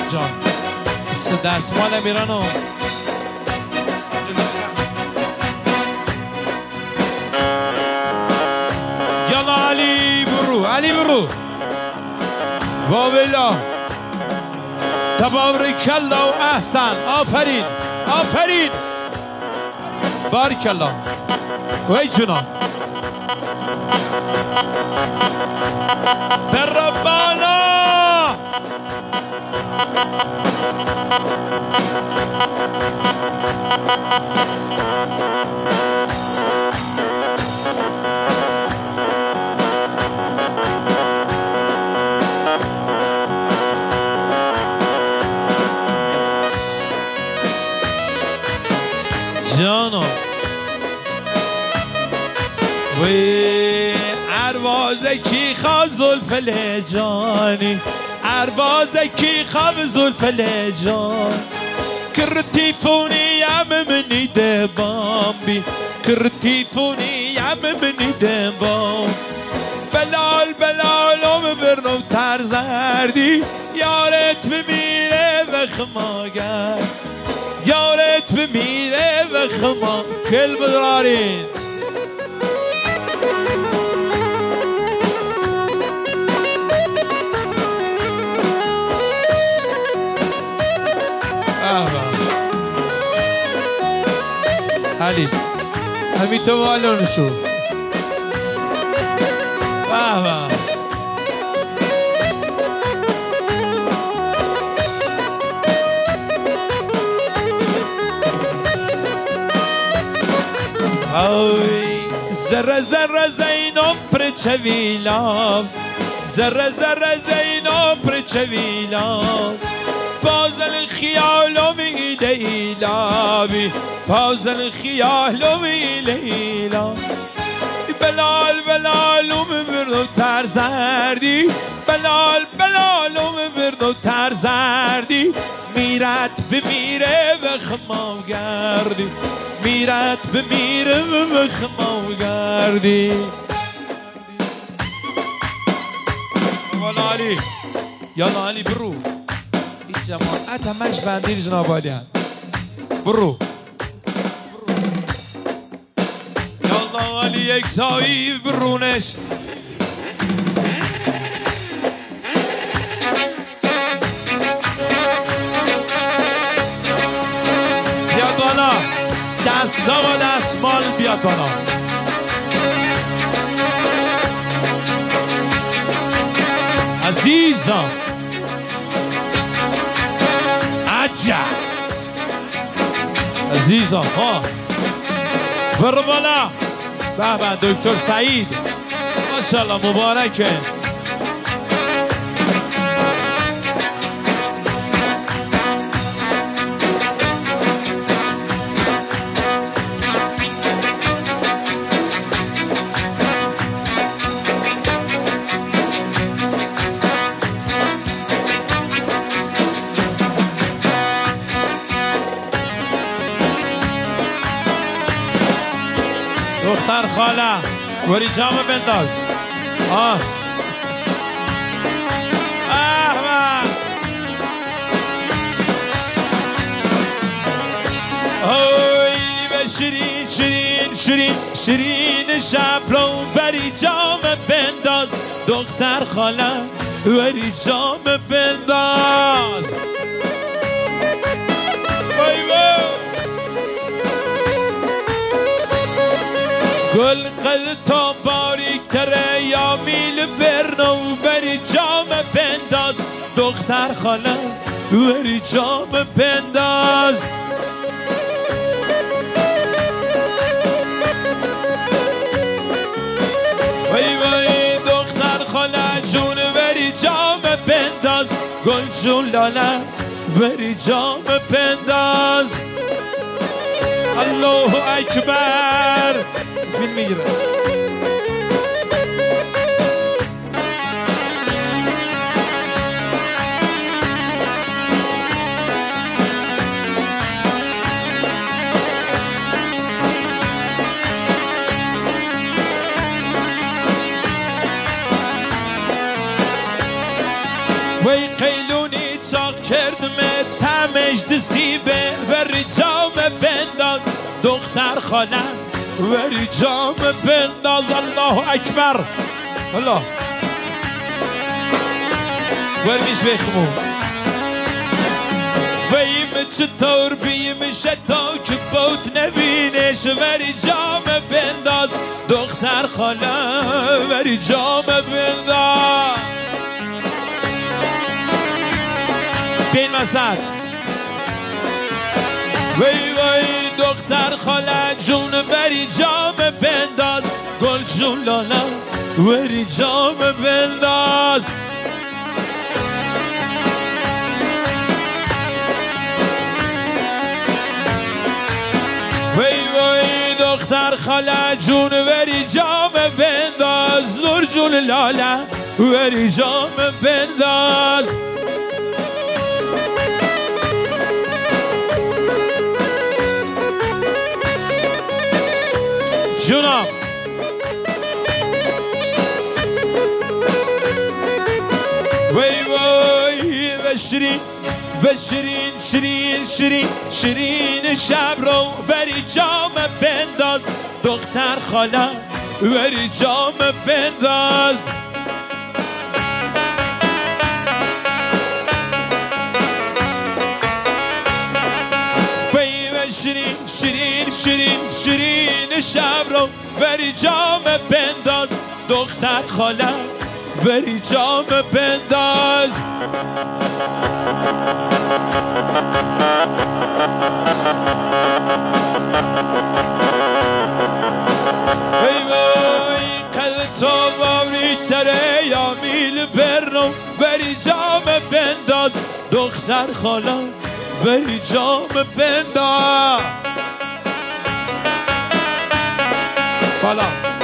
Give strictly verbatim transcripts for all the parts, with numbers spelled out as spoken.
جان دستمال میرانو یالا علی برو علی برو واویلا تبارک الله و احسن آفرین آفرین بارک الله وی جونا بر بالا جانو وی عروازه کی خواب زلف جانی عروازه کی خواب زلف جان کرتیفونی یم منی دبامبی کرتیفونی یم منی دبام بلال بلالم برنو تر زردی یارت بمیره و خماگر یارت بمیره و خما کل بدرارین علی همین تو والون شو بابا زره زره زینم پرچویلام زره زره زینم پرچویلام بازل خیالم ایده ایلابی بازل خیالم ایده ایلام بلال بلالم بردو تر زردی بلال بلالم بردو تر زردی میرد بمیره و خمام گردی میرد بمیره و خمام گردی والا علی یالا علی برو این جماعت همش بندیر جناب علی هست برو یالا علی یک تایی برونش بیاد بالا دستا و دستمال بیاد بالا عزیزم عجب عزیزم ها برو بالا به به دکتر سعید ماشاءالله مبارکه دختر خاله وری جامو بنداز آه احمد اوی به شیرین شیرین شیرین شیرین شبلو بری جام بنداز دختر خاله وری جام بنداز وای وای گل قد تا باریک تره یا میل برنو بری جام بنداز دختر خاله بری جام بنداز وای وای دختر خاله جون بری جام بنداز گل جون لاله بری جام بنداز الله اکبر فیلم میگیره وی قیلونی چاق کردم تمش دسیبه وری جام بنداز دختر خاله وری جام بنداز الله اکبر الله ورمیش بخمون ویم چطور بیم شتا که بود نبینش وری جام بنداز دختر خاله وری جام بنداز بین مسد وی وی دختر خاله جون وری جام بنداز گل جون لالا وری جام بنداز وی وی دختر خاله جون وری جام بنداز نور جون لاله وری جام بنداز جونم وی وی بشرین بشرین شرین شرین شرین شب رو بری جام بنداز دختر خاله بری جام بنداز وی شرین شرین شرین شرین شب رو بری جام بنداز دختر خاله بری جام بنداز ای وای قلب تو باریکتره یا میل برنو بری جام بنداز دختر خاله بری جام بنداز بالا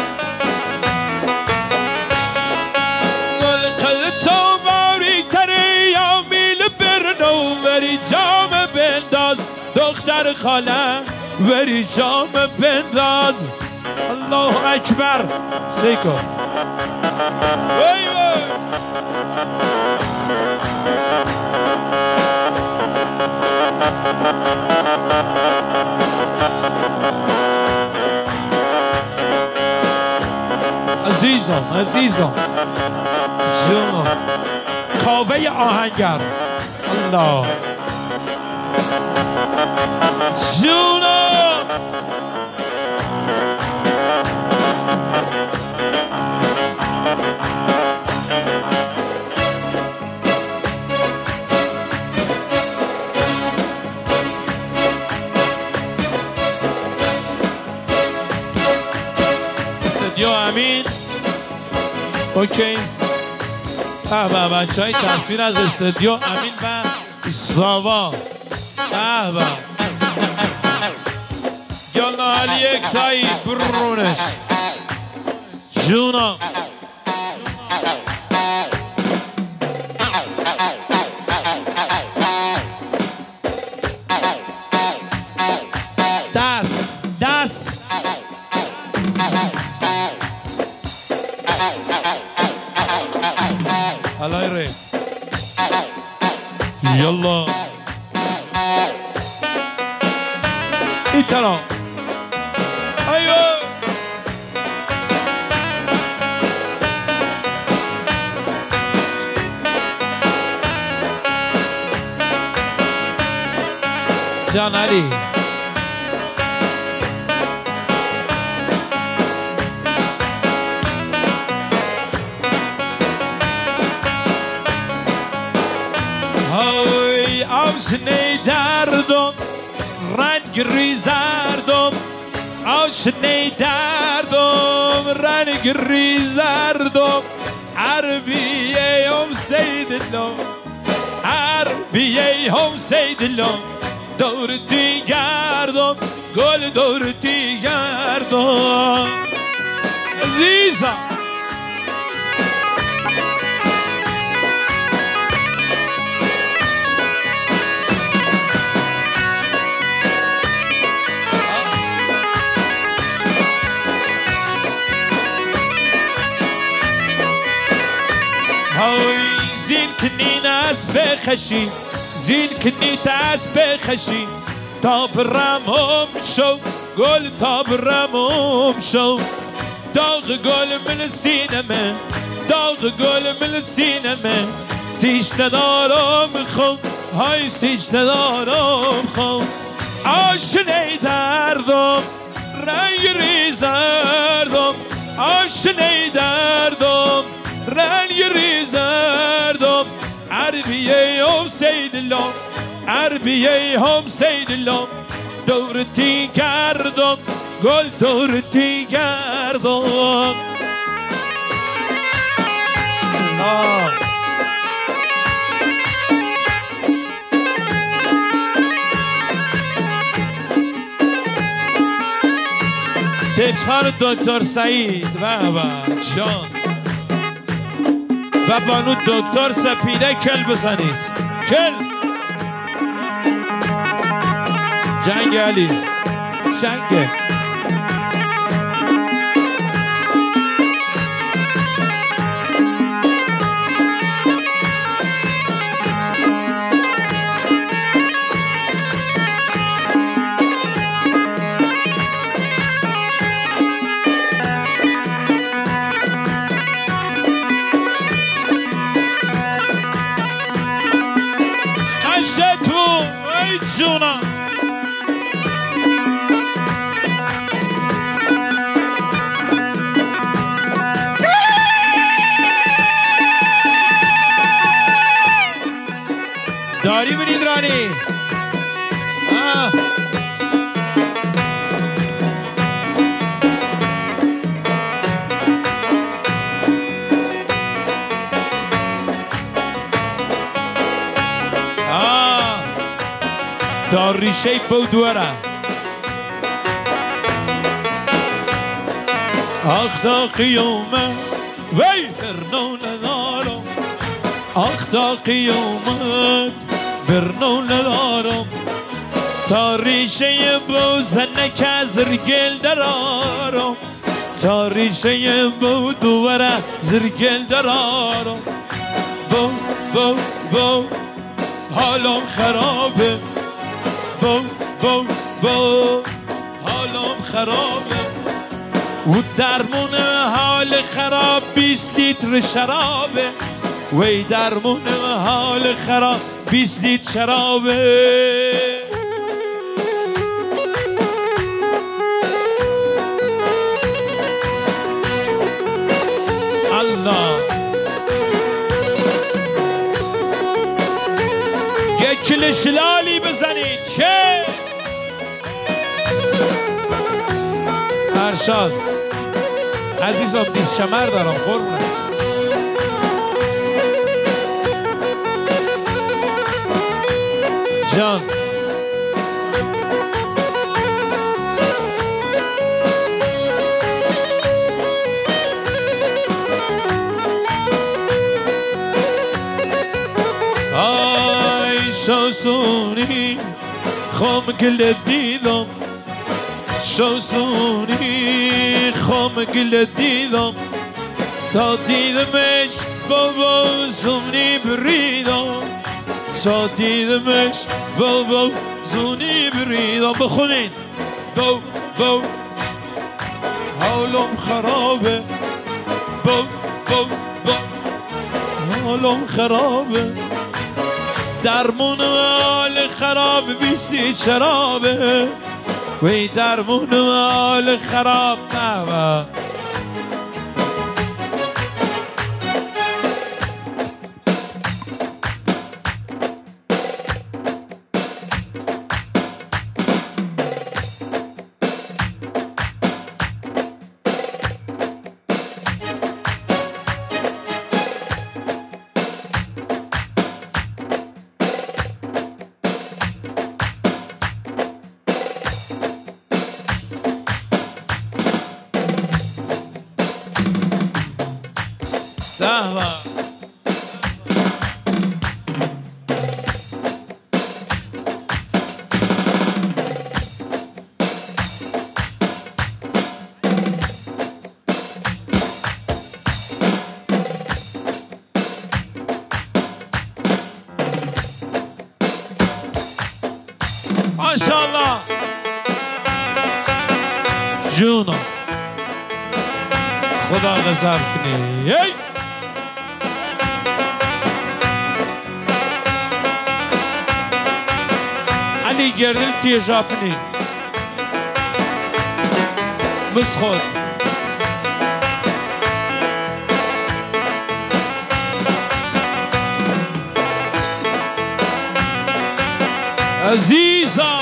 تو باریکتره یا میل برنو بری جام بنداز دختر خاله بری جام بنداز الله اکبر سیکو وی وی عزیزم عزیزم جونم کاوه آهنگر الله جونم استودیو امین اوکی به به بچه های تصویر از استودیو امین و اسفاوا به به یالا علی یک تایی برونش جونم دست دست علای ری یالا ایترا ایو جان علی های آشنای دردم رنگ ریزردم آشنای دردم رنگ ریزردم عربیه هم سیدلم عربیه هم سیدلم دورتی گردم گل دورتی گردم عزیزم های زین کنین از بخشی زین کنیت از بخشی تا برمم شو گل تا برمم شو داغ گل من سینمه داغ گل من سینمه سیش ندارم خون های سیش ندارم خون آشنه دردم رنگ ریزردم آشنه دردم رنگ ریزردم عربیه هم سیدلم عربیه هم سیدلم دورتی کردم گل دورتی کردم آه تفتخار دکتر سعید و و جان و بانو دکتر سپیده کل بزنید کل جنگ علی جنگ جونا داری برید رانی آه. دار ریشه بودوره آخ تا قیامت وی برنو ندارم آخ تا قیامت برنو ندارم تا ریشه بوزنه که زرگل درارم تا ریشه بودوره زرگل درارم بو بو بو حالم خرابه بو بو بو حالم خرابه و درمون حال خراب بیست لیتر شرابه وی درمون حال خراب بیست لیتر شرابه الله یک کلش لالی بزنید که ارشاد عزیزم دیز شمر دارم قربونه جان آی شاسونی خم گل دیدم شاسونی خم گل دیدم تا دیدمش بابا زمینی بریدم تا دیدمش بابا زونی بریدم بخونین بو بو حالم خرابه بو بو بو حالم خرابه درمون حال خراب بیستی شرابه وی درمون حال خراب نبا دعوة ماشاءالله جونا خدا غزار کنی ای علی گردن تیجابنی بس خود عزیزا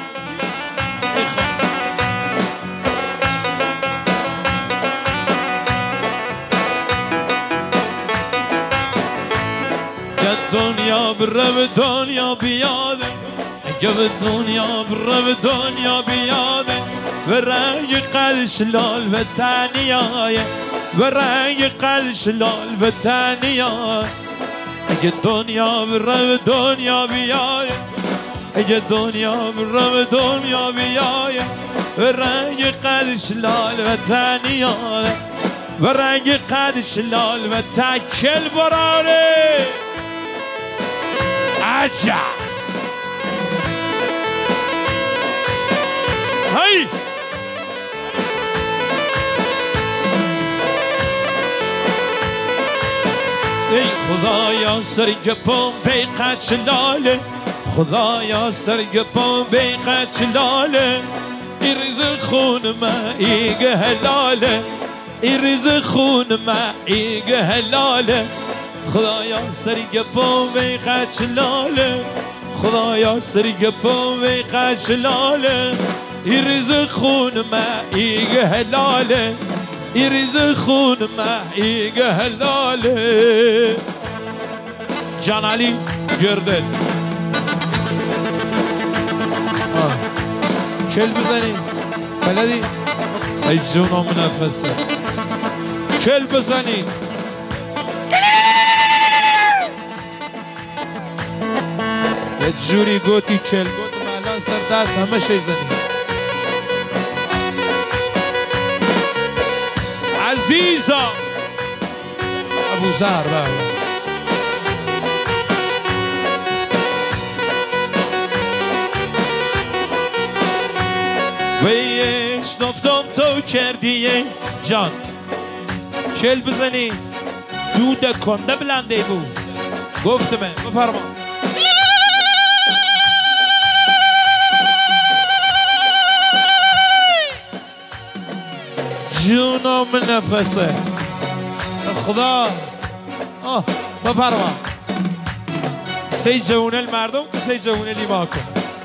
دنیا بره به دنیا بیاده اگه به دنیا بره به دنیا بیاده به رنگ قلش لال و تنیایه به رنگ قلش لال و تنیایه اگه دنیا بره به دنیا بیاده اگه دنیا بره به دنیا بیاده به رنگ قلش لال و تنیایه به رنگ قلش لال و تکل براره عجب هی ای خدایا سرگ پام بیقت شلاله خدایا سرگ پام بیقت شلاله ای ریز خون ما ایگه هلاله ای ریز خون ما ایگه هلاله خدایا سرگ پام بیقت شلاله خدایا سرگ پام بیقت شلاله ای ریز خون ما ایگه هلاله ای ریز خون ما ایگه هلاله جان علی گردل کل بزنی بلدی ای جونا منفسه کل بزنید یه جوری گوتی کل گوتم الان سر دست همه شی زنید عزیزا ابو زهر بله ویش نفتم تو کردیه جان کل بزنی دود کنده بلنده بود گفتمه بفرما جونم نفسه خدا آه بفرما سی جونه المردم که سی جونه لیما کن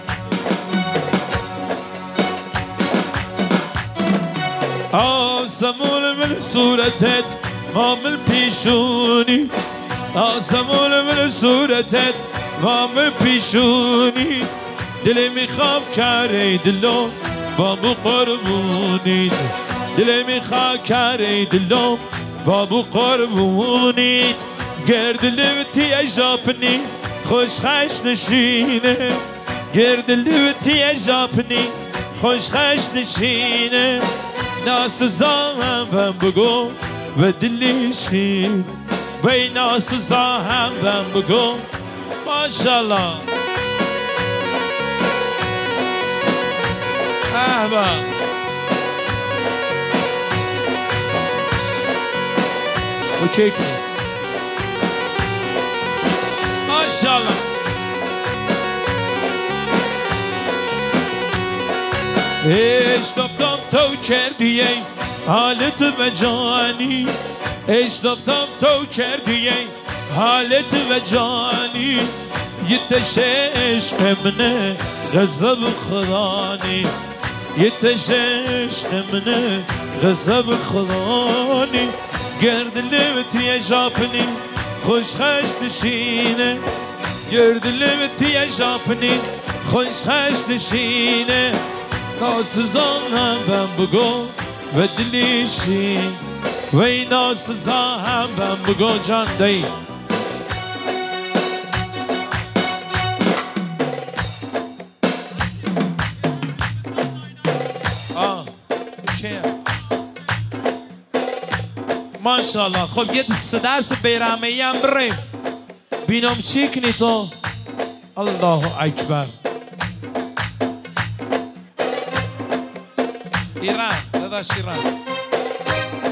آسمون من صورتت مامل پیشونی آسمون من صورتت مامل پیشونی دل میخوام کاری دلو بابو قربونیت دل میخوام کاری دلو بابو قربونیت گرد لبتی اجابنی خوش خش نشینه گرد لبتی اجابنی خوش خش نشینه ناسزا هم بگو و دلیشین وی ناسزا هم بگو ماشالله احبا اوکی کنید ماشالله اشتفتم تو کردیه حالت و جانی اشتفتم تو کردیه حالت و جانی یه تش عشق منه غضب خدانی یه تش عشق منه غضب خدانی گرد لبتی جاپنی خوش خش نشینه گرد لبتی جاپنی خوش خش نشینه ناسزان هم بگو و دلیشین وی ناسزا هم بگو جان دایی آه چه ماشاءالله خب یه درس بیرامهی هم بریم بینم چی کنی تو الله اکبر ایران داداش ایران